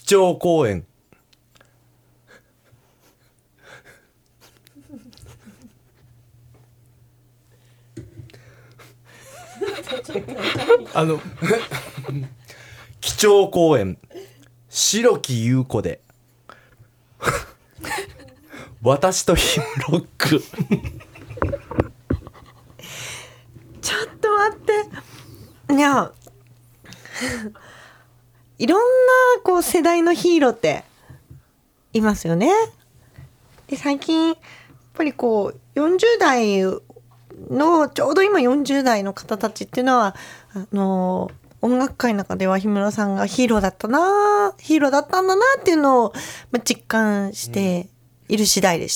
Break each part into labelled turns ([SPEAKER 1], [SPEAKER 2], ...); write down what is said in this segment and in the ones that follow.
[SPEAKER 1] 張公園基調公園白木優子で私とヒムロック
[SPEAKER 2] ちょっと待っていやいろんなこう世代のヒーローっていますよね。で最近やっぱりこう40代のちょうど今40代の方たちっていうのは音楽界の中では氷室さんがヒーローだったんだなっていうのを実感している次第でして、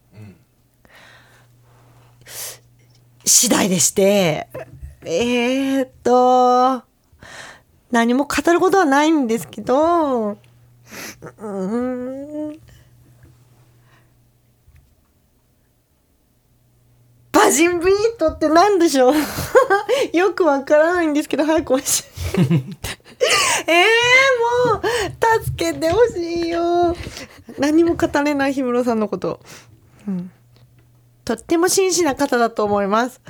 [SPEAKER 2] 次第でして何も語ることはないんですけどバジンビートって何でしょうよくわからないんですけど早く教えてもう助けてほしいよ。何も語れない氷室さんのこと、とっても真摯な方だと思います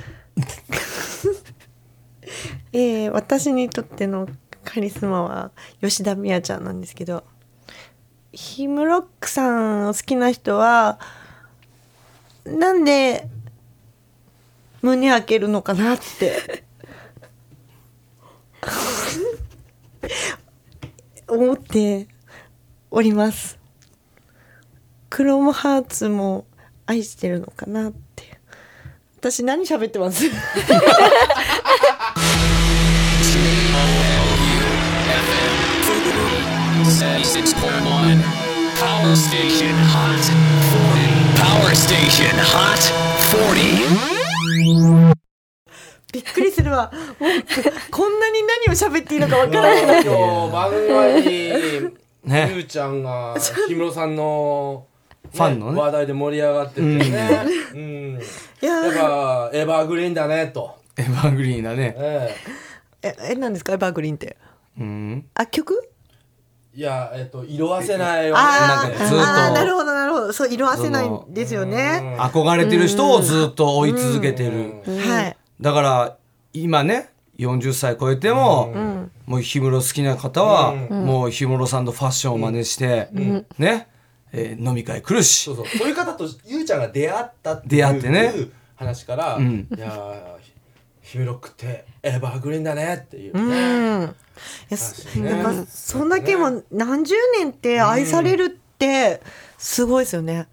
[SPEAKER 2] 私にとってのカリスマは吉田美和ちゃんなんですけど、ヒムロックさんを好きな人はなんで胸開けるのかなって思っております。クロムハーツも愛してるのかなって。私何喋ってます
[SPEAKER 3] Power Station Hot 40. Power Station Hot 40.
[SPEAKER 2] びっくりするわ。もうこんなに何を喋っていいのかわからない。
[SPEAKER 1] 今日番組にゆうちゃんが氷室さんの
[SPEAKER 4] ファンのね
[SPEAKER 1] 話題で盛り上がっててね、やっぱエバーグリーンだねと。
[SPEAKER 4] エバーグリーンだね。
[SPEAKER 2] 何ですかエバーグリーンって。曲？
[SPEAKER 1] いや色あせないよね。
[SPEAKER 4] なんかずっと
[SPEAKER 2] なるほどなるほど。そう色あせないんですよね。
[SPEAKER 4] 憧れてる人をずっと追い続けてる。
[SPEAKER 2] はい。
[SPEAKER 4] だから今ね40歳超えても、もう氷室好きな方は、もう氷室さんのファッションを真似して、ね、飲み会来るし、
[SPEAKER 1] そういう方とゆうちゃんが出会ったって
[SPEAKER 4] 出会ってね
[SPEAKER 1] 話から、いやヒムロックってエバーグリーンだねっていうね。
[SPEAKER 2] やっぱそんだけも何十年って愛されるってすごいですよね。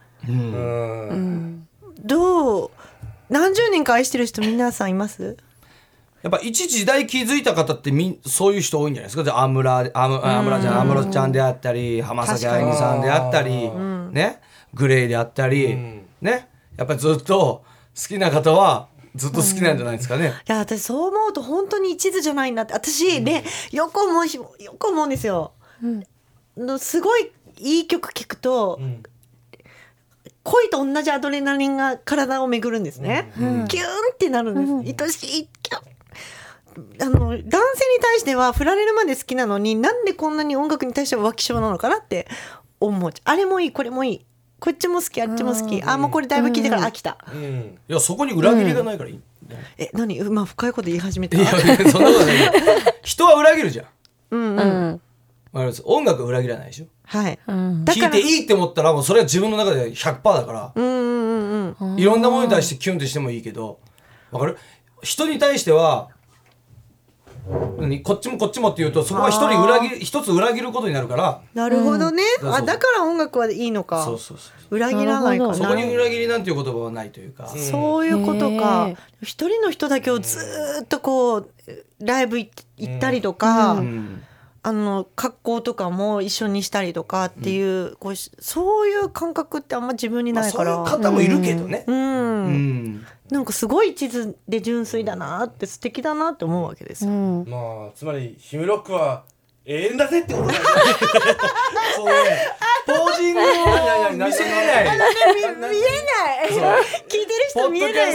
[SPEAKER 2] どう何十年か愛してる人皆さんいます？
[SPEAKER 4] やっぱ一時代気づいた方ってそういう人多いんじゃないですか。じゃあ安室ちゃんであったり浜崎あゆみさんであったり、ね、グレイであったり、ね、やっぱりずっと好きな方はずっと好きなんじゃないですかね。
[SPEAKER 2] いや私そう思うと本当に一途じゃないなって私ね、よく思うんですよ。すごいいい曲聴くと、恋と同じアドレナリンが体を巡るんですね。キューンってなるんです。愛しい男性に対しては振られるまで好きなのになんでこんなに音楽に対しては浮気性なのかなって思う。あれもいいこれもいいこっちも好きあっちも好きもうこれだいぶ聞いてから飽きた。
[SPEAKER 4] いやそこに裏切りがないからいい。
[SPEAKER 2] 何深いこと言い始めた。
[SPEAKER 4] いやそんなことない。人は裏切るじゃん。音楽は裏切らないでしょ。
[SPEAKER 2] はい。
[SPEAKER 4] 聴いていいって思ったらもうそれは自分の中で 100% だから、いろんなものに対してキュンとしてもいいけど、わかる？人に対してはこっちもこっちもって言うとそこは一つ裏切ることになるから。
[SPEAKER 2] なるほどね。だから音楽はいいのか。裏切らないかな。
[SPEAKER 4] そこに裏切りなんていう言葉はないというか。
[SPEAKER 2] そういうことか。一人の人だけをずっとこうライブ行ったりとか、格好とかも一緒にしたりとかっていう、そういう感覚ってあんま自分にないから。
[SPEAKER 4] そういう方もいるけどね。
[SPEAKER 2] なんかすごい地図で純粋だなって素敵だなって思うわけですよ。
[SPEAKER 1] つまりヒムロックは永遠だぜってことだよね。そうね。ポージングを見せない。
[SPEAKER 2] 見えない。聞いてる人見えない。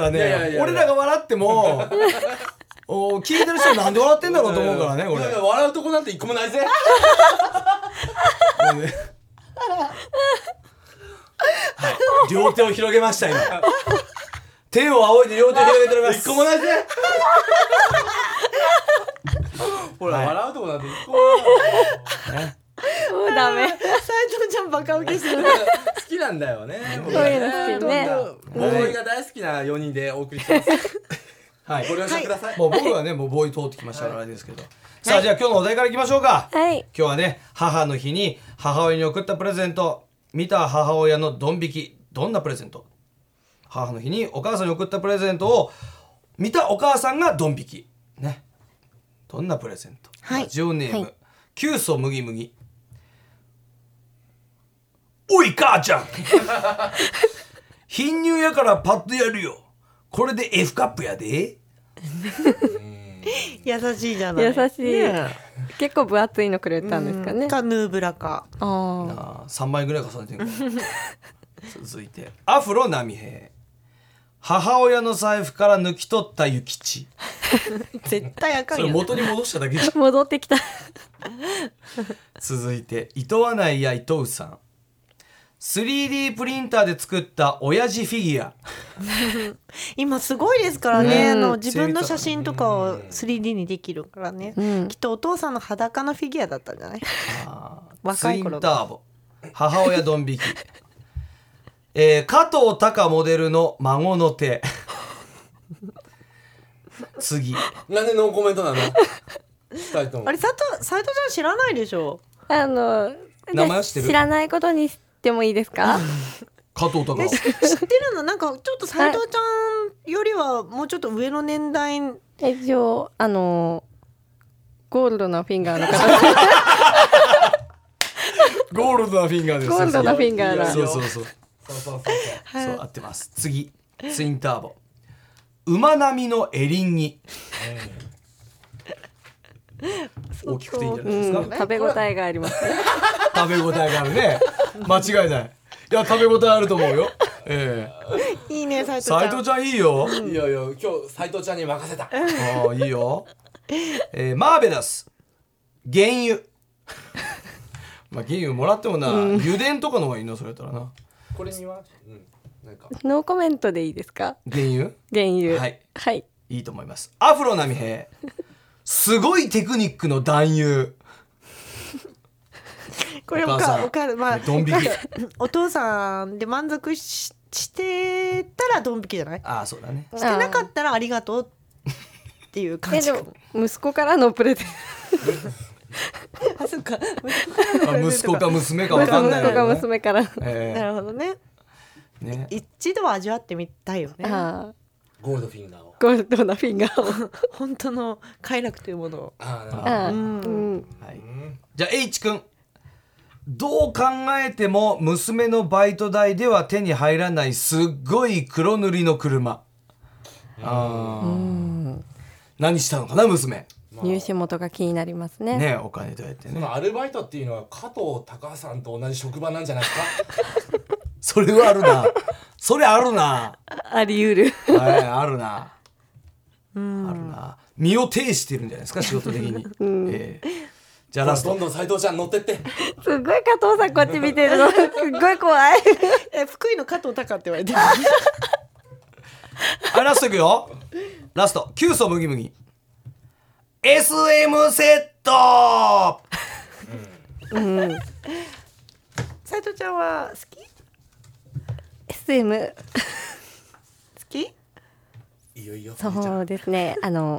[SPEAKER 4] これ映像ないからね。俺らが笑っても聞いてる人なんで笑ってんだろうと思うからねこれ。
[SPEAKER 1] いやいや笑うとこなんて一個もないぜ。
[SPEAKER 4] 両手を広げました今。手を仰いで両手を広げております。
[SPEAKER 1] 一個もないぜ。ほら、
[SPEAKER 4] はい
[SPEAKER 1] 笑うとこなんて一個もない。
[SPEAKER 5] もうダメ。
[SPEAKER 2] 斉藤ちゃんバカウケしてる。
[SPEAKER 1] 好きなんだよね。
[SPEAKER 5] こういうの好きね。
[SPEAKER 1] ボーイが大好きな4人でお送りしてます。
[SPEAKER 4] はい。
[SPEAKER 1] ご了承ください。
[SPEAKER 4] もう僕はねもうボーイ通ってきましたからあれですけど。さあじゃあ今日のお題からいきましょうか。
[SPEAKER 5] はい。
[SPEAKER 4] 今日はね母の日に母親に送ったプレゼント、見た母親のドン引き。どんなプレゼント？母の日にお母さんに送ったプレゼントを見たお母さんがドン引きね。どんなプレゼント？
[SPEAKER 2] はい
[SPEAKER 4] ラジオネーム、
[SPEAKER 5] はい、
[SPEAKER 4] キュウソムギムギ。おい母ちゃん貧乳やからパッとやるよ。これで F カップやで。
[SPEAKER 2] 優しいじゃない。
[SPEAKER 5] 優しい。
[SPEAKER 2] ね
[SPEAKER 5] 結構分厚いのくれたんですかね。
[SPEAKER 2] かヌーブラか。
[SPEAKER 5] あ
[SPEAKER 4] あー3枚ぐらい重ねてる続いてアフロ波平。母親の財布から抜き取った諭吉。
[SPEAKER 2] 絶対あかん
[SPEAKER 4] それ
[SPEAKER 2] よ。
[SPEAKER 4] 元に戻しただけじゃん。
[SPEAKER 5] あ。戻ってきた。
[SPEAKER 4] 続いて伊藤アナイや伊藤さん。3D プリンターで作った親父フィギュア。
[SPEAKER 2] 今すごいですからね。
[SPEAKER 5] うん
[SPEAKER 2] 自分の写真とかを 3D にできるからね。
[SPEAKER 5] うん
[SPEAKER 2] きっとお父さんの裸のフィギュアだったんじゃない？若い頃の
[SPEAKER 4] ツインターボ母親ドン引き、加藤隆モデルの孫の手。次
[SPEAKER 1] なんでノーコメントなの？二人とも。
[SPEAKER 2] あれ斉藤ちゃん知らないでしょ？
[SPEAKER 5] 名
[SPEAKER 4] 名前は知ってる
[SPEAKER 5] 知らないことにしてもいいですか？
[SPEAKER 4] 加藤隆
[SPEAKER 2] 知ってるの？なんかちょっと斉藤ちゃんよりはもうちょっと上の年代。
[SPEAKER 5] 一応ゴールドなフィンガーの方。
[SPEAKER 4] ゴールドなフィンガーです。
[SPEAKER 5] ゴールドなフィンガーだ。
[SPEAKER 4] そうそうそう
[SPEAKER 1] そうそうそう
[SPEAKER 4] そう合ってます。次ツインターボ馬並みのエリンギ。大きくていいんじゃないですか。
[SPEAKER 5] うん、食べ応えがありますね。
[SPEAKER 4] 食べ応えがあるね。間違いない。いや食べ応えあると思うよ。
[SPEAKER 2] いいね斉藤ちゃん。
[SPEAKER 4] 斉藤ちゃんいいよ。
[SPEAKER 1] いやいや今日斉藤ちゃんに任せた。
[SPEAKER 4] ああいいよ。マーベラス原油。まあ原油もらってもな、油田とかの方がいいのそれやったらな。
[SPEAKER 1] これにはなんか
[SPEAKER 5] ノーコメントでいいですか？
[SPEAKER 4] 原油
[SPEAKER 5] 原油。
[SPEAKER 4] はい
[SPEAKER 5] はい。
[SPEAKER 4] いいと思います。アフロ波平すごいテクニックの男優。
[SPEAKER 2] これ
[SPEAKER 4] お母さん
[SPEAKER 2] お母まあ
[SPEAKER 4] ドン引き。
[SPEAKER 2] お父さんで満足してたらドン引きじゃない？
[SPEAKER 4] ああそうだね。
[SPEAKER 2] してなかったらありがとうっていう感じかも。
[SPEAKER 5] でも息子からのプレゼン
[SPEAKER 2] あそっか。
[SPEAKER 4] 息子か娘か分かんない
[SPEAKER 5] 息子か
[SPEAKER 4] よね。
[SPEAKER 5] 娘から。
[SPEAKER 2] なるほどね。
[SPEAKER 4] ね。
[SPEAKER 2] 一度は味わってみたいよね。
[SPEAKER 5] ああ、
[SPEAKER 1] ゴールドフィンガーを。
[SPEAKER 5] ゴールドなフィンガーを。
[SPEAKER 2] 本当の快楽というものを。
[SPEAKER 1] ああなるほど。
[SPEAKER 5] ああ、
[SPEAKER 2] う
[SPEAKER 5] うんん。
[SPEAKER 4] はい。じゃあ H 君。どう考えても娘のバイト代では手に入らないすっごい黒塗りの車。何したのかな娘。
[SPEAKER 5] 入手元が気になりますね。
[SPEAKER 4] ねお金どうやってね。
[SPEAKER 1] そのアルバイトっていうのは加藤隆さんと同じ職場なんじゃないですか？
[SPEAKER 4] それはあるな。それあるな。
[SPEAKER 5] あり得る。
[SPEAKER 4] はいあるな。あるな。身を挺してるんじゃないですか仕事的に。じゃあラスト。
[SPEAKER 1] どんどん斉藤ちゃん乗ってって。
[SPEAKER 5] すっごい加藤さんこっち見てるの。すっごい怖い。
[SPEAKER 2] 福井の加藤隆って言われてる。
[SPEAKER 4] はいラストいくよ。ラストキュウソムギムギ SM セット。
[SPEAKER 2] 斉藤ちゃんは好き？
[SPEAKER 5] SM。
[SPEAKER 2] 好き？
[SPEAKER 1] いいよいいよ。
[SPEAKER 5] そうですね。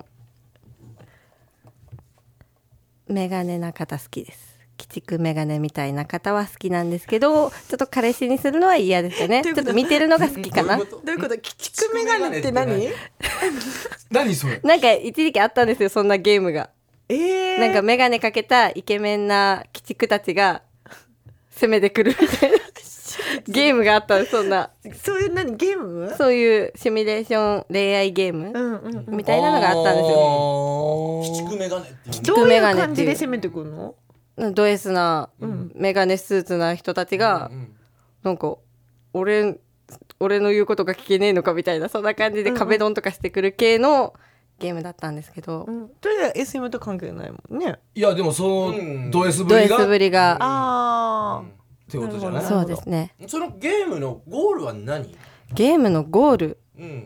[SPEAKER 5] メガネな方好きです。鬼畜メガネみたいな方は好きなんですけど、ちょっと彼氏にするのは嫌ですよね。ちょっと見てるのが好きかな。
[SPEAKER 1] どういうこと？
[SPEAKER 2] どういうこと？鬼畜メガネって何？
[SPEAKER 4] 何それ。
[SPEAKER 5] なんか一時期あったんですよ、そんなゲームが。なんか
[SPEAKER 2] め
[SPEAKER 5] メガネかけたイケメンな鬼畜たちが攻めてくるみたいなゲームがあったんです。そんな
[SPEAKER 2] そういうゲーム？
[SPEAKER 5] そういうシミュレーション恋愛ゲーム、みたいなのがあったんですよ。
[SPEAKER 1] 鬼畜メガネっていうの。
[SPEAKER 2] どういう感じで攻めてくるの？
[SPEAKER 5] ド S なメガネスーツな人たちが、なんか俺の言うことが聞けねえのかみたいな、そんな感じで壁ドンとかしてくる系のゲームだったんですけど、
[SPEAKER 2] それで SM と関係ないもんね。
[SPEAKER 4] いやでもそのド S ぶ
[SPEAKER 5] ド
[SPEAKER 4] り
[SPEAKER 5] S ぶ
[SPEAKER 4] がっ
[SPEAKER 5] りが、
[SPEAKER 2] あ
[SPEAKER 4] てことじゃない？
[SPEAKER 5] そうですね。
[SPEAKER 1] そのゲームのゴールは何？
[SPEAKER 5] ゲームのゴール
[SPEAKER 1] うん。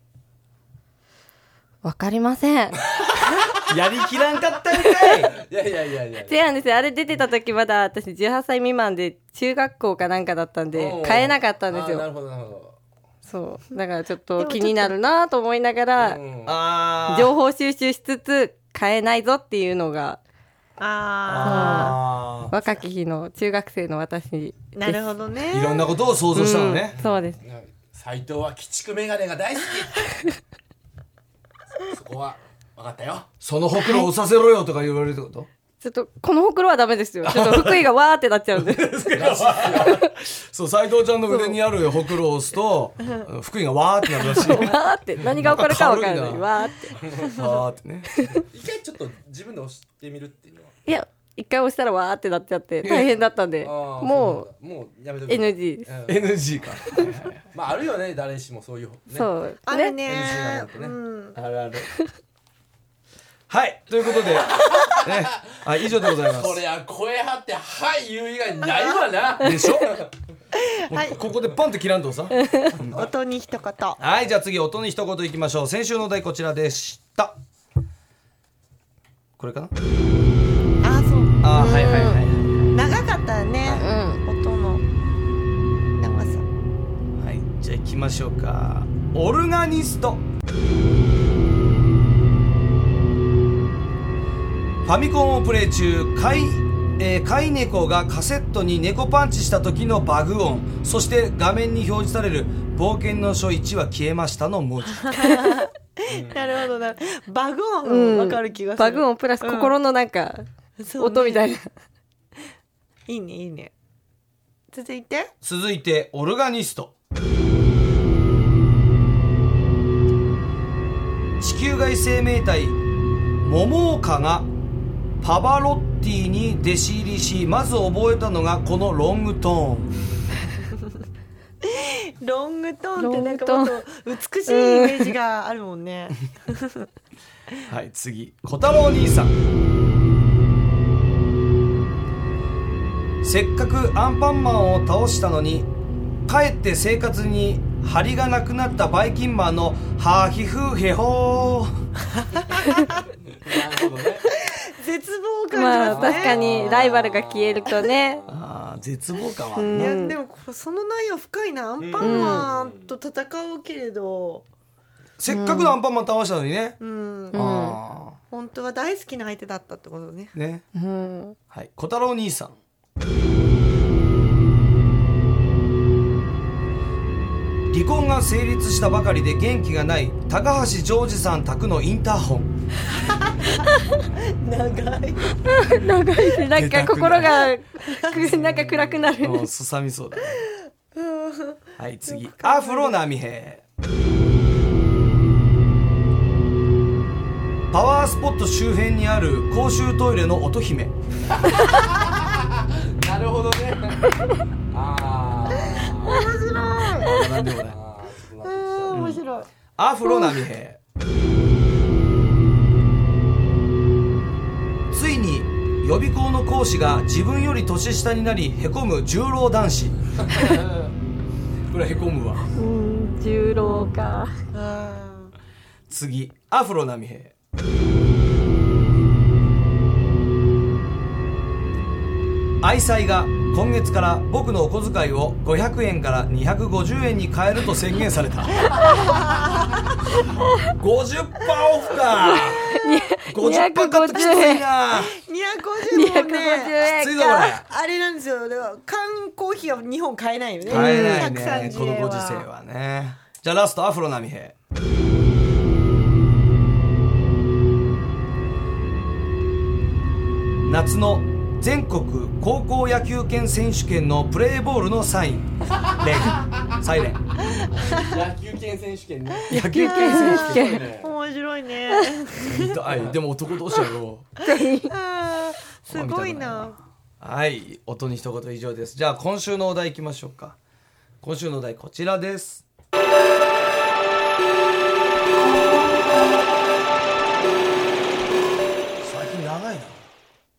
[SPEAKER 5] わかりません。
[SPEAKER 4] やりきらんかったんかい。
[SPEAKER 1] いやいやいやいや。
[SPEAKER 5] 違うんですよ。あれ出てた時まだ私18歳未満で中学校かなんかだったんで買えなかったんですよ。
[SPEAKER 1] あーなるほどなるほど。
[SPEAKER 5] そうだからちょっと気になるなと思いながら
[SPEAKER 1] うん
[SPEAKER 4] あー
[SPEAKER 5] 情報収集しつつ買えないぞっていうのが
[SPEAKER 2] あ
[SPEAKER 4] あ
[SPEAKER 5] 若き日の中学生の私です。
[SPEAKER 2] なるほどね。
[SPEAKER 4] ーいろんなことを想像したのね。
[SPEAKER 5] そうです。
[SPEAKER 1] 斉藤は鬼畜メガネが大好き。そこは分かったよ。
[SPEAKER 4] そのほくろをさせろよとか言われるってこと？
[SPEAKER 5] ちょっとこのほくろはダメですよ。ちょっと福井がわーってなっちゃうんで。
[SPEAKER 4] そう斉藤ちゃんの腕にあるほくろを押すと福井がわーってなるらしい。
[SPEAKER 5] わーって何が起こるかわからない。
[SPEAKER 4] 軽いな
[SPEAKER 5] わーって。
[SPEAKER 4] わーってね。
[SPEAKER 1] 一回ちょっと自分で押してみるっていうのは。
[SPEAKER 5] いや一回押したらわーってなっちゃって大変だったんで、
[SPEAKER 1] あー
[SPEAKER 5] も
[SPEAKER 1] そうなんだもうやめとく。
[SPEAKER 5] NG です。
[SPEAKER 1] うん
[SPEAKER 4] NG か。
[SPEAKER 1] まああるよね誰しもそういうね。
[SPEAKER 5] そう
[SPEAKER 2] ある
[SPEAKER 5] ね。
[SPEAKER 2] ね
[SPEAKER 1] NG なんてね
[SPEAKER 2] うん
[SPEAKER 4] あるある。はいということで、ね、はい以上でございます。
[SPEAKER 1] そりゃ声張ってはい言う以外ないわな。
[SPEAKER 4] でしょ？もうここでポンって切らんとさ。
[SPEAKER 2] 音に一言。
[SPEAKER 4] はいじゃあ次音に一言いきましょう。先週のお題こちらでした。これかな？
[SPEAKER 2] あ、そう。
[SPEAKER 4] あーはいはいはいはい。
[SPEAKER 2] 長かったね。音の長さ。
[SPEAKER 4] はいじゃあ行きましょうか。オルガニスト。ファミコンをプレイ中飼い猫がカセットに猫パンチした時のバグ音、そして画面に表示される冒険の書1は消えましたの文字。
[SPEAKER 2] なるほどな。バグ
[SPEAKER 5] うん
[SPEAKER 2] 音わかる気がする。
[SPEAKER 5] バグ音プラス心のなんか、
[SPEAKER 2] そうね
[SPEAKER 5] 音みたいな。
[SPEAKER 2] いいねいいね。続いて。
[SPEAKER 4] 続いてオルガニスト。地球外生命体モモオカがパバロッティに弟子入りし、まず覚えたのがこのロングトーン。
[SPEAKER 2] ロングトーンってなんかもっと美しいイメージがあるもんね。
[SPEAKER 4] はい次小太郎兄さん。せっかくアンパンマンを倒したのにかえって生活に張りがなくなったバイキンマンのハーヒフヘホー。
[SPEAKER 1] なるほどね。
[SPEAKER 2] 絶望感
[SPEAKER 5] まあ
[SPEAKER 2] じますね。
[SPEAKER 5] 確かにライバルが消えるとね。
[SPEAKER 4] あー絶望感は、
[SPEAKER 2] いやでもその内容深いな。アンパンマンと戦うけれど、
[SPEAKER 4] せっかくのアンパンマン倒したのにね、あ
[SPEAKER 2] 本当は大好きな相手だったってことね。
[SPEAKER 4] ーね、
[SPEAKER 5] うん。
[SPEAKER 4] はい小太郎兄さん。離婚が成立したばかりで元気がない高橋ジョージさん宅のインターホン。
[SPEAKER 2] 長い。
[SPEAKER 5] 長いし、なんか心がなんか暗くなる。
[SPEAKER 4] もうすさみそうだね。はい次アフロ波平。パワースポット周辺にある公衆トイレの乙姫。
[SPEAKER 1] なるほどね。ああ。
[SPEAKER 4] なんでもない。
[SPEAKER 2] 面白い。
[SPEAKER 4] アフロ波平。ついに予備校の講師が自分より年下になりへこむ重郎男子。これはへこむわ。
[SPEAKER 5] 重郎か。
[SPEAKER 4] 次アフロ波平。愛妻が今月から僕のお小遣いを500円から250円に変えると宣言された。50%オフか。50%カットきついな。
[SPEAKER 2] 250もね。
[SPEAKER 4] きついぞこれ。
[SPEAKER 2] あれなんですよ。だから缶コーヒーは日本買えないよね。
[SPEAKER 4] 買えないね
[SPEAKER 2] 130
[SPEAKER 4] このご時世はね。じゃあラストアフロ波平。夏の全国高校野球拳選手権のプレーボールのサインサイレン。
[SPEAKER 1] 野球拳選手権ね。
[SPEAKER 4] 野球拳選手権
[SPEAKER 1] ね。
[SPEAKER 2] 面白いね。
[SPEAKER 4] でも男同士やろ。
[SPEAKER 2] すごいな。
[SPEAKER 4] はい音に一言以上です。じゃあ今週のお題いきましょうか。今週のお題こちらです。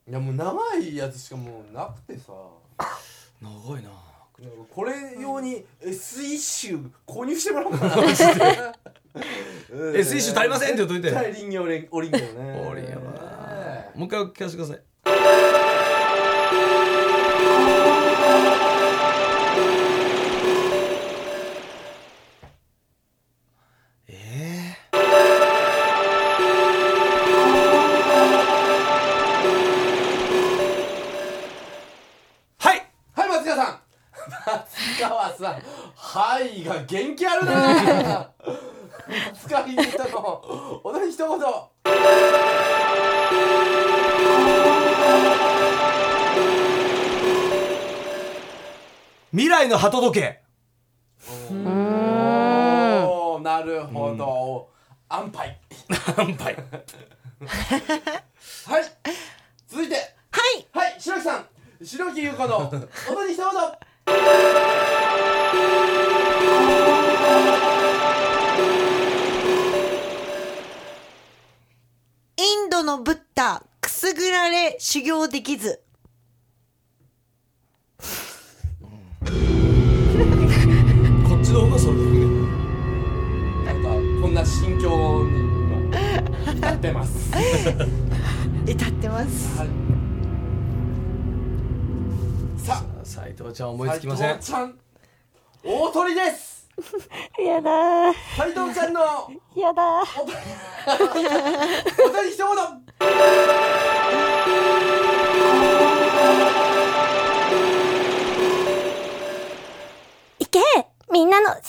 [SPEAKER 1] いやもう長いやつしかもうなくてさ、
[SPEAKER 4] 長いな。
[SPEAKER 1] これ用に S 一種購入してもらおうかなマジで
[SPEAKER 4] S 一種足りませんって言っといて。
[SPEAKER 1] 絶対林業ね。
[SPEAKER 4] おりんよな。もう一回聞かせてください。
[SPEAKER 1] はいが元気あるな使いに行ったのお題一言。
[SPEAKER 4] 未来の鳩時計。
[SPEAKER 1] おー、なるほど。安牌
[SPEAKER 4] 安牌
[SPEAKER 1] はい、続いて
[SPEAKER 2] はい
[SPEAKER 1] はい、白木さん、白木優子のお題一言。
[SPEAKER 2] インドのブッダくすぐられ修行できず。
[SPEAKER 4] こっちの方がそれで
[SPEAKER 1] なんかこんな心境に今至ってます
[SPEAKER 2] 至ってます。
[SPEAKER 1] はい、さあ
[SPEAKER 4] 斉藤ちゃん思いつきません。
[SPEAKER 1] 斉藤ちゃん大鳥です。
[SPEAKER 5] やだー
[SPEAKER 1] 斉藤ちゃんの
[SPEAKER 5] やだー
[SPEAKER 1] お題一言。
[SPEAKER 5] いけみんなの嫉妬の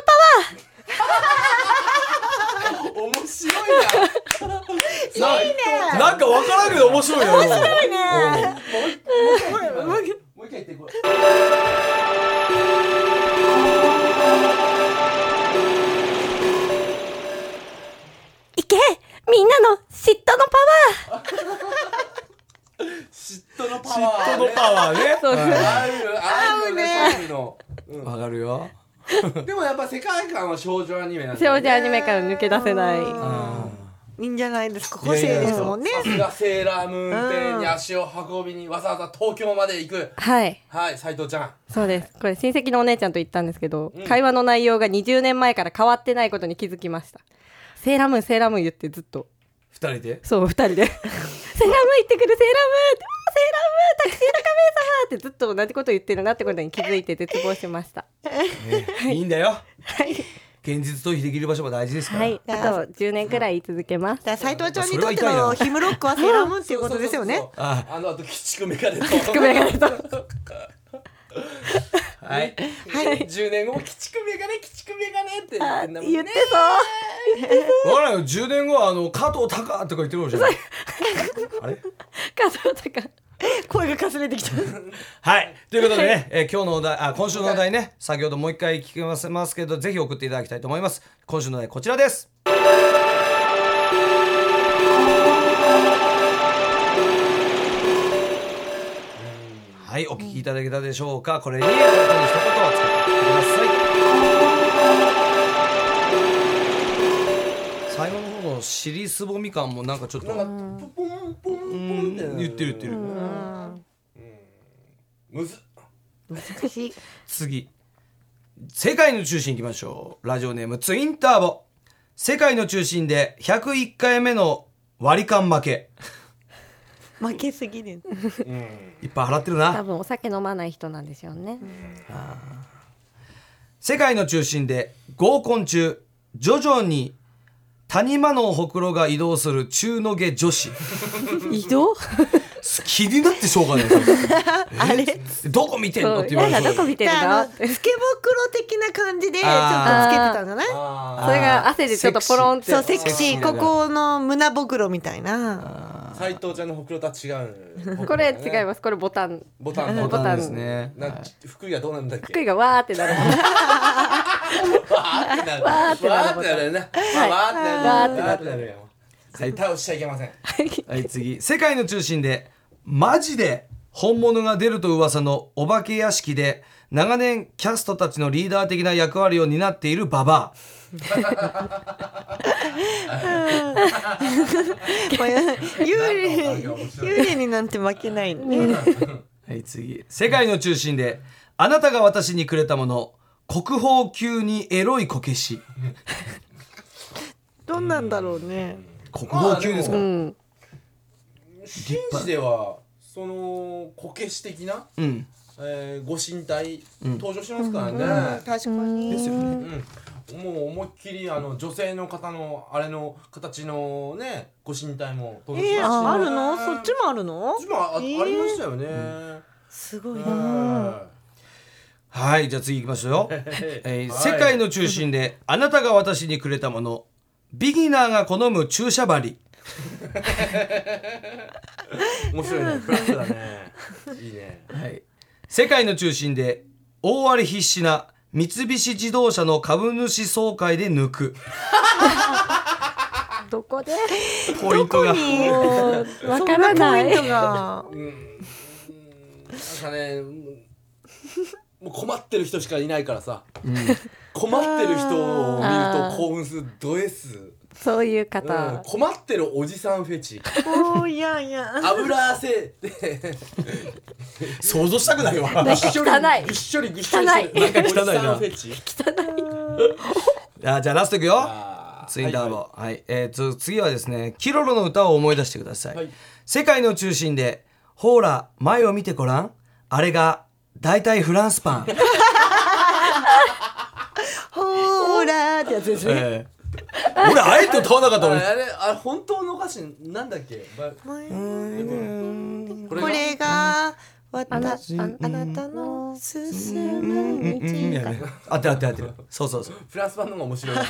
[SPEAKER 5] パ
[SPEAKER 1] 面白いな。いいね。
[SPEAKER 4] なんかわからんけど面白いよ。面白いね。
[SPEAKER 1] もう一回言ってこれ。
[SPEAKER 5] いけみんなの嫉妬のパワ
[SPEAKER 1] 嫉妬のパワー、
[SPEAKER 4] 嫉妬のパワーね。
[SPEAKER 5] そう
[SPEAKER 1] あるね。そういうの。
[SPEAKER 4] わかるよ。
[SPEAKER 1] でもやっぱ世界観は少女アニメなん
[SPEAKER 5] ー
[SPEAKER 1] だよね。
[SPEAKER 5] 少女アニメから抜け出せない。
[SPEAKER 2] いいんじゃないですか。個性ですもんね。
[SPEAKER 1] さすがセーラームーン店に足を運びにわざわざ東京まで行く。
[SPEAKER 5] はい
[SPEAKER 1] はい、斉藤ちゃん。
[SPEAKER 5] そうです。これ親戚のお姉ちゃんと行ったんですけど、会話の内容が20年前から変わってないことに気づきました。セーラームーンセーラームーン言ってずっと
[SPEAKER 4] 二人で。
[SPEAKER 5] そう2人でセーラームーン行ってくるセーラームーンセーラームーンタクシーの亀様ってずっと同じこと言ってるなってことに気づいて絶望しました。
[SPEAKER 4] いいんだよ。現実逃避できる場所も大事ですから。
[SPEAKER 5] はい、あと10年くらい続けます。
[SPEAKER 2] だから斉藤ちゃんにとってのヒムロックはセーラームーンっていうことですよね。
[SPEAKER 1] そうあと鬼畜メガネと。
[SPEAKER 5] メガネと
[SPEAKER 4] はい。
[SPEAKER 1] はい。10年後も鬼畜メガネって言ってんだもんね。
[SPEAKER 5] 言ってそう
[SPEAKER 4] わからないよ。10年後は加藤隆とか言ってるかもしれない。あれ？
[SPEAKER 5] 加藤とか
[SPEAKER 2] 声がかすれてきた。
[SPEAKER 4] はい。ということでね、今日のお題、今週のお題ね、先ほどもう一回聞きますけど、ぜひ送っていただきたいと思います。今週のお題こちらです。はい、お聞きいただけたでしょうか。これに本当に一言をつけてください。最後の方の尻すぼみ感もなんかちょっと
[SPEAKER 1] なんかポンポンポンって
[SPEAKER 4] 言ってる。
[SPEAKER 1] むずっ。
[SPEAKER 2] 難しい。
[SPEAKER 4] 次、世界の中心いきましょう。ラジオネームツインターボ。世界の中心で101回目の割り勘負け。
[SPEAKER 2] 負けすぎる。
[SPEAKER 4] いっぱい払ってる
[SPEAKER 5] 多
[SPEAKER 4] な。
[SPEAKER 5] 分お酒飲まない人なんでしょうね。
[SPEAKER 4] 世界の中心で合コン中、徐々に谷間のほくろが移動する中の下女子。
[SPEAKER 5] 移動
[SPEAKER 4] 気になってしょうがない。
[SPEAKER 2] あれ
[SPEAKER 4] どこ見てんのって言われて。
[SPEAKER 5] どこ見てるのって
[SPEAKER 2] スケボクロ的な感じでちょっとつけてたんじゃない？
[SPEAKER 5] それが汗でちょっとポロンって
[SPEAKER 2] そうセクシー。ここの胸ぼくろみたいな。
[SPEAKER 1] 斉藤ちゃんのほくろとは違う。
[SPEAKER 5] これ違います。これボタン
[SPEAKER 1] ボタン
[SPEAKER 4] ボタンですね。
[SPEAKER 1] 福井がどうなんだっけ。
[SPEAKER 5] 福井がわーってなる。
[SPEAKER 1] わーってなる。わーってなるね。わーってなるよ。絶対押しちゃいけません。
[SPEAKER 4] はい次、世界の中心でマジで本物が出ると噂のお化け屋敷で長年キャストたちのリーダー的な役割を担っているババア。
[SPEAKER 2] 幽霊になんて負けないのね。
[SPEAKER 4] はい次、世界の中心であなたが私にくれたもの、国宝級にエロいこけし。
[SPEAKER 2] どんなんだろうね。
[SPEAKER 4] 国宝級ですか、
[SPEAKER 5] うん。
[SPEAKER 1] 神事ではそのこけし的な、
[SPEAKER 4] うん
[SPEAKER 1] ご神体登場しますからね、
[SPEAKER 2] 確かに。
[SPEAKER 4] ですよね。
[SPEAKER 1] もう思いっきり女性の方のあれの形のねご神体も登場しますし、ね
[SPEAKER 2] あるの？そっちもあるの？
[SPEAKER 1] そっちもありましたよね、
[SPEAKER 2] すごいな。
[SPEAKER 4] はいじゃあ次行きましょうよ、
[SPEAKER 1] はい
[SPEAKER 4] 世界の中心であなたが私にくれたもの、ビギナーが好む注射針。
[SPEAKER 1] 面白いね、フラットだね、いいね。
[SPEAKER 4] はい世界の中心で大荒れ必死な三菱自動車の株主総会で抜く。
[SPEAKER 5] どこで？
[SPEAKER 4] ポイントが
[SPEAKER 5] もうわからない。
[SPEAKER 2] そんなポイントが。
[SPEAKER 1] なんかね、もう困ってる人しかいないからさ、困ってる人を見ると興奮するド S、
[SPEAKER 5] そういう方。
[SPEAKER 1] 困ってるおじさんフェチ、
[SPEAKER 2] おーいやいや。
[SPEAKER 1] 油汗で
[SPEAKER 4] 想像したくないわ。
[SPEAKER 5] なんか汚い
[SPEAKER 1] ぐっしょりぐっしょりしてる
[SPEAKER 4] 汚いなんか汚いな
[SPEAKER 1] おじさんフェチ。
[SPEAKER 4] じゃあラストいくよ。
[SPEAKER 1] あー
[SPEAKER 4] ツインターボ、はい次はですね、キロロの歌を思い出してください、
[SPEAKER 1] はい
[SPEAKER 4] 世界の中心でほら前を見てごらん、あれがだいたいフランスパン。
[SPEAKER 2] ほーらーってやつですね。
[SPEAKER 4] 俺あえて歌わなかったのに。
[SPEAKER 1] あれ本当の歌詞なんだっけ、
[SPEAKER 2] こ
[SPEAKER 1] こ
[SPEAKER 2] れが
[SPEAKER 5] あ
[SPEAKER 2] あなたの進む道。
[SPEAKER 4] 合ってる合ってる合ってる。そうそうそう。
[SPEAKER 1] フランス版の方が面白い。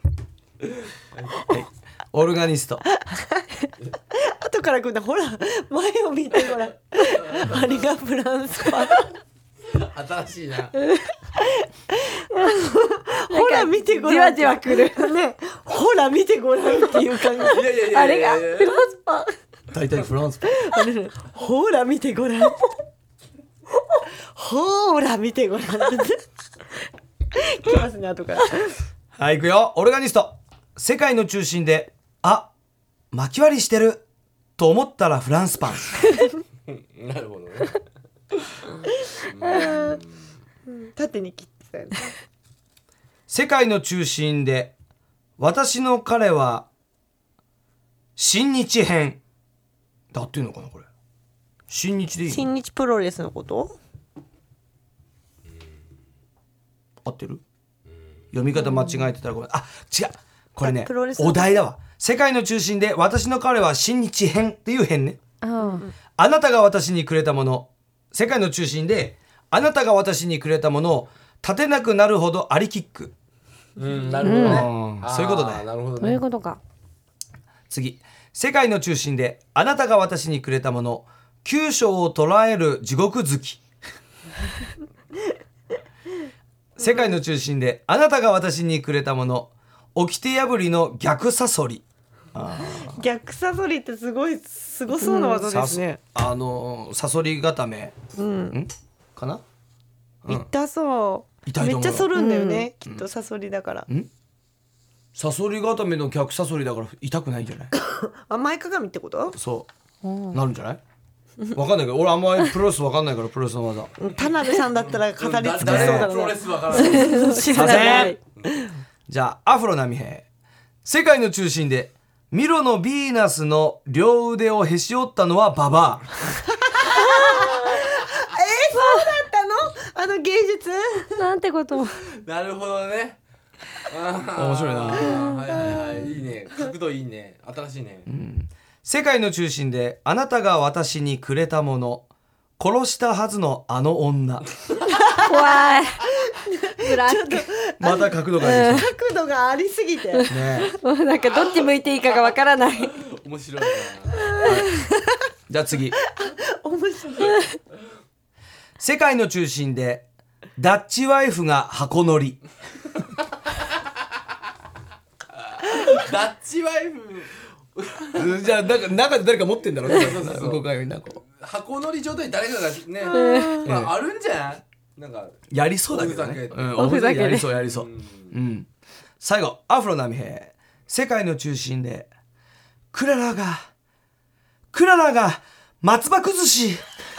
[SPEAKER 4] オルガニスト。
[SPEAKER 2] 後から来るんだ。ほら前を見てごらん。あれがフランスパン。
[SPEAKER 1] 新しいな。
[SPEAKER 2] ほら見てごらん。
[SPEAKER 5] じわじわくる。
[SPEAKER 2] ね。ほら見てごらんっていう感じ。
[SPEAKER 1] いやいやいや
[SPEAKER 5] あれがフランスパン。
[SPEAKER 4] 大体フランスパン。
[SPEAKER 2] ほら見てごらん。ほら見てごらん。来ますね後から。
[SPEAKER 4] はい行くよ。オルガニスト。世界の中心であ巻き割りしてると思ったらフランスパン。
[SPEAKER 1] なるほどね。
[SPEAKER 2] 縦に切ってたよね。
[SPEAKER 4] 世界の中心で私の彼は新日編だっていうのかな、これ新日でいいの？
[SPEAKER 2] 新日プロレスのこと？
[SPEAKER 4] 合ってる？読み方間違えてたらごめん。あ違う、これね
[SPEAKER 2] プロレス
[SPEAKER 4] お題だわ。世界の中心で私の彼は新日編っていう編ね。あなたが私にくれたもの、世界の中心であなたが私にくれたものを立てなくなるほどありきっく。
[SPEAKER 1] なるほどね。
[SPEAKER 4] そういうことね。
[SPEAKER 1] なるほど
[SPEAKER 5] そういう
[SPEAKER 1] ね。
[SPEAKER 5] ことか。
[SPEAKER 4] 次、世界の中心であなたが私にくれたもの、急所を捉える地獄好き。世界の中心であなたが私にくれたもの、掟破りの逆サソリ。
[SPEAKER 2] 逆サソリってすごそうな技ですね。
[SPEAKER 4] サソリ固め、かな。
[SPEAKER 2] 痛そう
[SPEAKER 4] 痛いと思う
[SPEAKER 2] めっちゃ反るんだよね、きっとサソリだから。
[SPEAKER 4] サソリ固めの逆サソリだから痛くないんじゃない？
[SPEAKER 2] あ、前かがみってこと？
[SPEAKER 4] そうなるんじゃない？わかんないけど、俺あんまりプロレスわかんないから、プロレスの技
[SPEAKER 2] 田辺さんだったら語り尽くそう
[SPEAKER 1] 誰
[SPEAKER 2] だな。
[SPEAKER 1] もプロレスわからない。
[SPEAKER 2] 知
[SPEAKER 4] さ
[SPEAKER 2] らない。
[SPEAKER 4] せん。じゃあアフロ波平、世界の中心でミロのヴィーナスの両腕をへし折ったのはババア。
[SPEAKER 2] そうだったの？芸術？
[SPEAKER 5] なんてこと。
[SPEAKER 1] なるほどね。
[SPEAKER 4] 面白いな。
[SPEAKER 1] はいはいはい、いいね。角度いいね。新しいね。
[SPEAKER 4] 世界の中心であなたが私にくれたもの、殺したはずのあの女。
[SPEAKER 5] 怖い。ブラッ
[SPEAKER 4] また角度がいいでし
[SPEAKER 2] 角度がありすぎて。
[SPEAKER 4] ょね。
[SPEAKER 5] ク。もうなんかどっち向いていいかがわからない。
[SPEAKER 1] 面白いな。
[SPEAKER 4] じゃあ次、
[SPEAKER 2] 面白い。
[SPEAKER 4] 世界の中心でダッチワイフが箱乗り。
[SPEAKER 1] ダッチワイフ。
[SPEAKER 4] じゃあなんか中で誰か持ってんだろうね。
[SPEAKER 1] そうそうそう
[SPEAKER 4] 動かんようになんか
[SPEAKER 1] 箱乗り状態に誰かがね、まああるんじゃない？なんか
[SPEAKER 4] やりそうだけどね。
[SPEAKER 1] おふざけ
[SPEAKER 4] おふざけやりそうやりそう。 最後アフロ波平、世界の中心でクララが松葉崩し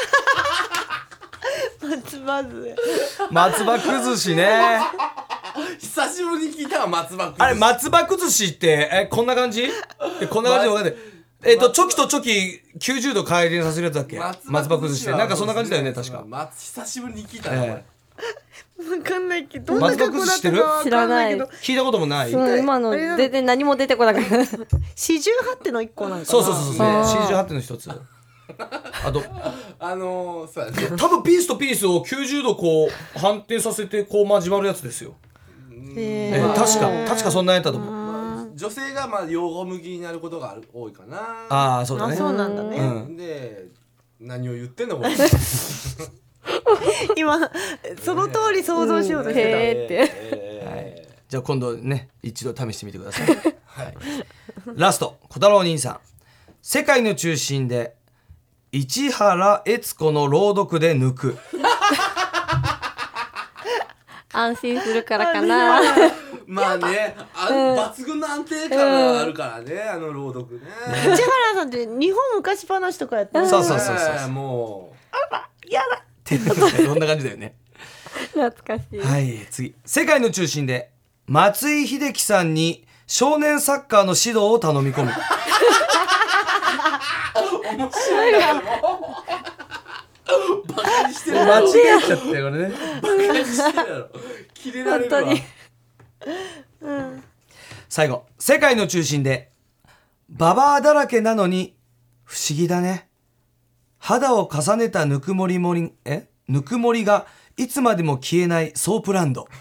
[SPEAKER 4] 松葉崩しね。
[SPEAKER 1] 久しぶりに聞いたわ、松葉
[SPEAKER 4] あれ松葉崩しってこんな感じこんな感じで分かんない。チョキとチョキ90度回転させるやつだっけ。松葉崩しってなんかそんな感じだよね確か。
[SPEAKER 1] 久しぶりに聞いたね、
[SPEAKER 2] 分かんないけどどんな格好だったか分
[SPEAKER 5] 知らない。
[SPEAKER 4] 聞いたこともない。
[SPEAKER 5] 今の全然何も出てこなかった。
[SPEAKER 2] 四十八手の一個なんかな。
[SPEAKER 4] そう48手の一つ。あと
[SPEAKER 1] そうやね。
[SPEAKER 4] 多分ピースとピースを90度こう反転させてこう交わるやつですよ。確かそんなやったと思う。
[SPEAKER 1] 女性がまあ用語向きになることが多いかな。
[SPEAKER 4] ああそうだね。
[SPEAKER 2] そうなんだね。
[SPEAKER 1] で何を言ってんのこれ。
[SPEAKER 2] 今その通り想像しようとしてた。
[SPEAKER 5] へーって。
[SPEAKER 4] じゃあ今度ね一度試してみてください。ラスト小太郎兄さん、世界の中心で市原悦子の朗読で抜く。
[SPEAKER 5] 安心するからかな。
[SPEAKER 1] まあね、抜群の安定感があるからね、朗読ね。
[SPEAKER 2] 市原さんって日本昔話とかやってる。
[SPEAKER 4] そう
[SPEAKER 1] も
[SPEAKER 2] やだ。
[SPEAKER 4] ってこんな感じだよね。
[SPEAKER 5] 懐かしい。
[SPEAKER 4] はい次、世界の中心で松井秀喜さんに少年サッカーの指導を頼み込む。
[SPEAKER 1] 面白いな。バカにしてるやろ。
[SPEAKER 4] 間違えちゃったよこれね。
[SPEAKER 1] バカにしてるやろ。キレられるわ。
[SPEAKER 4] 最後、世界の中心でババアだらけなのに不思議だね。肌を重ねたぬくもりがいつまでも消えないソープランド。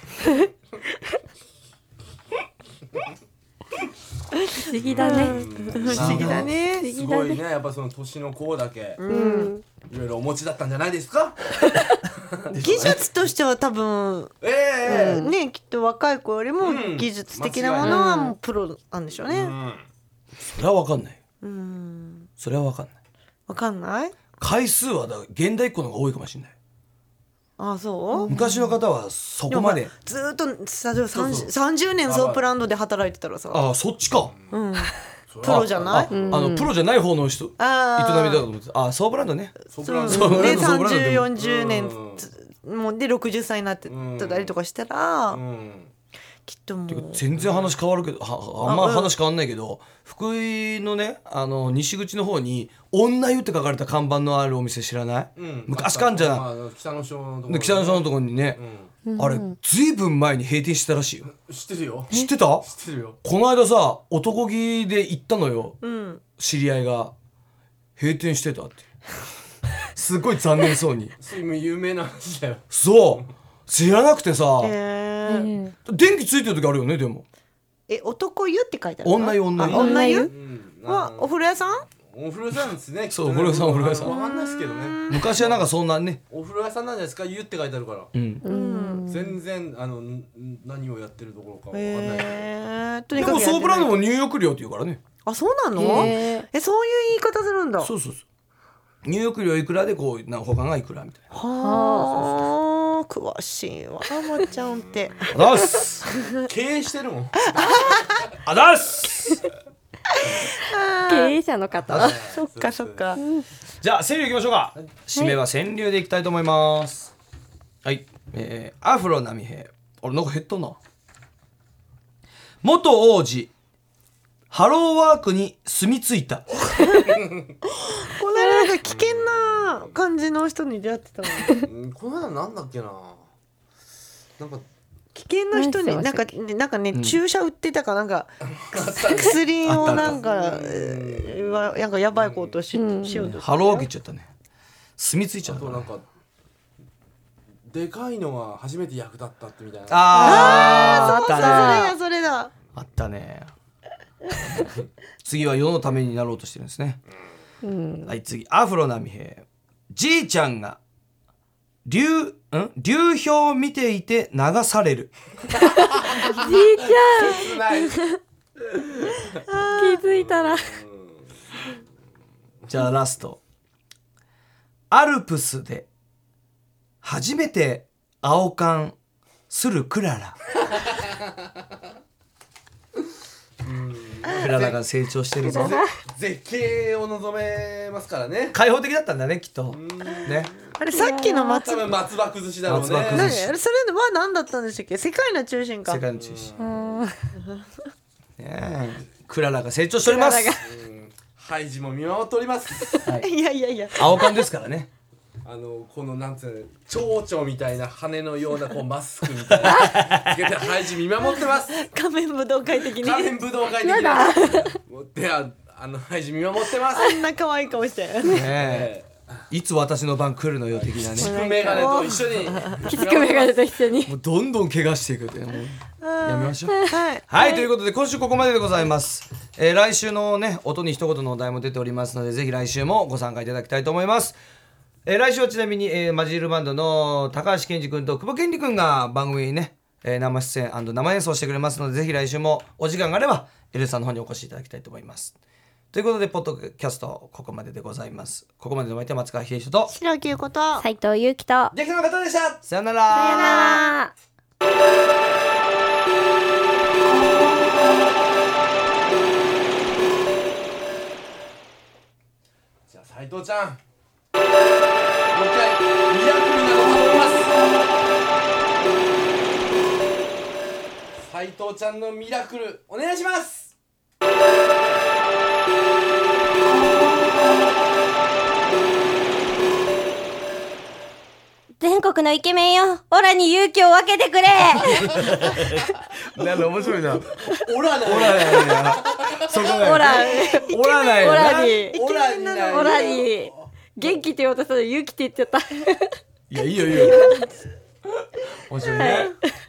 [SPEAKER 5] 不思議だね。
[SPEAKER 2] 不思議だね。
[SPEAKER 1] すごいね、やっぱその年の子だけいろいろお持ちだったんじゃないですか。
[SPEAKER 2] 技術としては多分ね、きっと若い子よりも技術的なものはもうプロなんでしょうね。
[SPEAKER 4] それは分かんない。それは分かんない。
[SPEAKER 2] わかんない？
[SPEAKER 4] 回数は現代っ子の方が多いかもしれない。
[SPEAKER 2] あ、そう？
[SPEAKER 4] 昔の方はそこまで。
[SPEAKER 2] ずーっと30年ソープランドで働いてたらさ、
[SPEAKER 4] ああそっちか。
[SPEAKER 2] プロじゃない？
[SPEAKER 4] プロじゃない方の人営みだと思ってた。あ、ソープランドね。
[SPEAKER 1] ソープランド
[SPEAKER 2] そうで
[SPEAKER 4] ソープランドでも
[SPEAKER 2] 30、40年もうで60歳になってたりとかしたら、きっともう
[SPEAKER 4] 全然話変わるけど、あんま話変わんないけど、福井のね西口の方に女湯って書かれた看板のあるお店知らない？昔かんじゃん。
[SPEAKER 1] 北の庄のとこ
[SPEAKER 4] で北の庄のところにね、あれずいぶん前に閉店してたらしいよ。
[SPEAKER 1] 知ってるよ。
[SPEAKER 4] 知ってた？
[SPEAKER 1] 知ってるよ。
[SPEAKER 4] この間さ男気で行ったのよ、知り合いが閉店してたって。すごい残念そうに。
[SPEAKER 1] 有名な話だよ。
[SPEAKER 4] そう知らなくてさ、
[SPEAKER 2] 電
[SPEAKER 4] 電気ついてる時あるよね。でも
[SPEAKER 2] 男湯って書いてある。
[SPEAKER 4] 女湯
[SPEAKER 2] 女湯はお風呂屋さん？
[SPEAKER 1] お風呂屋さんですね。
[SPEAKER 4] そうお風呂屋さんお風呂屋さん。
[SPEAKER 1] わかんないですけどね。
[SPEAKER 4] 昔はなんかそんなね。
[SPEAKER 1] お風呂屋さんなんじゃないですか。湯って書いてあるから。全然何をやってるところかわかんない。
[SPEAKER 2] とにかく
[SPEAKER 4] でもソープランドも入浴料って言うからね。
[SPEAKER 2] あ、そうなの？そういう言い方するんだ。
[SPEAKER 4] そう入浴料いくらでこう他がいくらみたいな。
[SPEAKER 2] はあ、詳しいわまちゃんって。
[SPEAKER 4] あだっす。
[SPEAKER 1] 経営してるもん。
[SPEAKER 4] あだっす。
[SPEAKER 5] 経営者の方。
[SPEAKER 2] そっかそっか。
[SPEAKER 4] じゃあ川柳いきましょうか。締めは川柳でいきたいと思います。はい、アフロ波平。あれなんか減ったな。元王子ハローワークに住み着いた。
[SPEAKER 2] この間なんか危険な感じの人に出会ってたの。
[SPEAKER 1] この間なんだっけな。なんか
[SPEAKER 2] 危険な人になんかね注射売ってたかなんか薬をなんかやばいことしようとして。
[SPEAKER 4] ハローワーク行っちゃったね。住み着いちゃったね。
[SPEAKER 1] なんかでかいのが初めて役立ったってみたいな。
[SPEAKER 4] あったね。
[SPEAKER 2] それだ。
[SPEAKER 4] あったね。次は世のためになろうとしてるんですね。はい次アフロ波平。じいちゃんが流氷見ていて流される。
[SPEAKER 5] じいちゃん気づいたら。
[SPEAKER 4] じゃあラスト。アルプスで初めて青缶するクララ。 クララが成長してるぞ。
[SPEAKER 1] 絶景を望めますからね。
[SPEAKER 4] 開放的だったんだねきっとね。
[SPEAKER 2] あれさっきの
[SPEAKER 1] 多分松葉崩しだろうね。
[SPEAKER 4] 松葉崩
[SPEAKER 2] 何
[SPEAKER 4] し
[SPEAKER 2] あれそれは何だったんでしたっけ？世界の中心か。
[SPEAKER 4] 世界の中心ねえクララが成長しております。
[SPEAKER 1] ハイジも見守っております。
[SPEAKER 2] いやいやいや。
[SPEAKER 4] 青缶ですからね。
[SPEAKER 1] このなんつうの蝶々みたいな羽のようなこうマスクみたいなつけてハイジ見守ってます。
[SPEAKER 2] 仮面武道会的に。
[SPEAKER 1] 仮面武道会的なではハイジ見守ってます。
[SPEAKER 2] あんな可愛い顔して。
[SPEAKER 4] ねえいつ私の番来るのよ的なね。
[SPEAKER 1] メガネと一緒に
[SPEAKER 5] きつくメガネと一緒に
[SPEAKER 4] もうどんどん怪我していくってもうやめましょう。
[SPEAKER 2] はい。
[SPEAKER 4] はい、ということで今週ここまででございます。来週のね音に一言のお題も出ておりますのでぜひ来週もご参加いただきたいと思います。来週はちなみに、マジールバンドの高橋健二君と久保健二君が番組にね、生出演&生演奏してくれますのでぜひ来週もお時間があればエルさんの方にお越しいただきたいと思います。ということでポッドキャストここまででございます。ここまでのお相手は松川秀人と
[SPEAKER 2] 白木こと。
[SPEAKER 5] 斉藤祐樹と
[SPEAKER 1] ディレクターの方でした。
[SPEAKER 4] さよなら。
[SPEAKER 5] さよなら。
[SPEAKER 1] じゃあ斉藤ちゃんもう一回ミラクルなのを頼みます。斉藤ちゃんのミラクルお願いします。
[SPEAKER 5] 全国のイケメンよ、オラに勇気を分けてくれ。
[SPEAKER 4] なんか面白いな。
[SPEAKER 1] オラない
[SPEAKER 4] オラないな。そこだよ。
[SPEAKER 5] オラ、
[SPEAKER 4] オラない
[SPEAKER 5] オ
[SPEAKER 4] な。
[SPEAKER 5] ラに、
[SPEAKER 1] オラにない
[SPEAKER 5] オラに、元気って言おうとしたら勇気って言っちゃった。
[SPEAKER 4] いやいいよいいよ。面白いね。